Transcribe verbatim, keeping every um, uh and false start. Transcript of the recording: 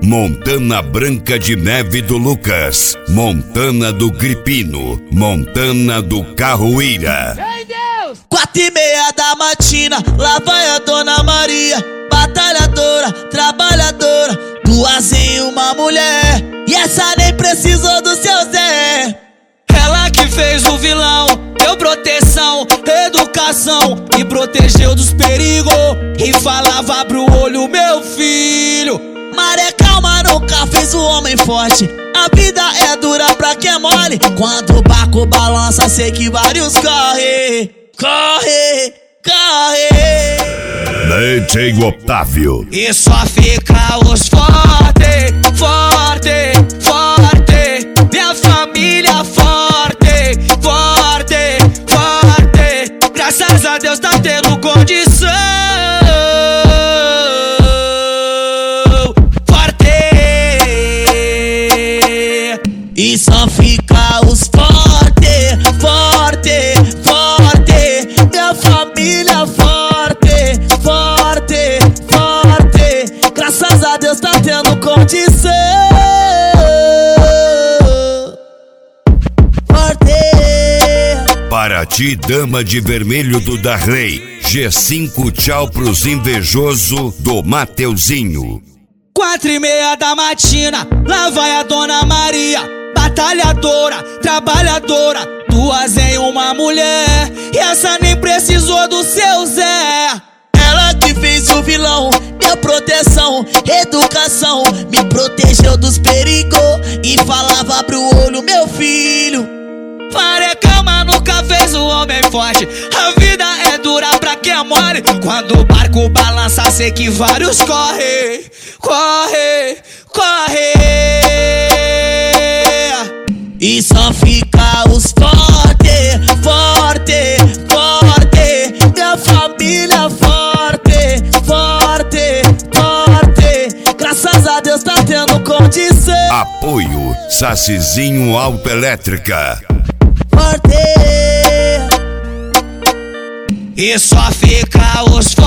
Montana Branca de Neve do Lucas, Montana do Gripino, Montana do Carroeira. Quatro e meia da matina, lá vai a Dona Maria, batalhadora, trabalhadora, duas em uma mulher, e essa nem precisou do seu Zé. Ela que fez o vilão, deu proteção, educação, e protegeu dos perigos, e falava pro olho, meu filho. Maré calma nunca fez o homem forte, a vida é dura pra quem é mole, quando o barco balança sei que vários corre, corre, corre. D J Otávio. E só fica os forte, forte, forte, minha família forte, forte, forte, graças a Deus tá tendo condição. E só fica os forte, forte, forte, minha família forte, forte, forte, graças a Deus tá tendo condição. Forte. Para ti, dama de vermelho do Darley, G cinco tchau pros invejoso do Mateuzinho. Quatro e meia da matina, lá vai a Dona Maria, batalhadora, trabalhadora, duas em uma mulher, e essa nem precisou do seu Zé. Ela que fez o vilão, deu proteção, educação, me protegeu dos perigos, e falava pro olho, meu filho. Maré calma nunca fez o homem forte, a vida é dura pra quem é mole, quando o barco balança sei que vários corre, corre, corre. E só fica os forte, forte, forte, minha família forte, forte, forte, graças a Deus tá tendo condição. Apoio Sacizinho Autoelétrica. Forte. E só fica os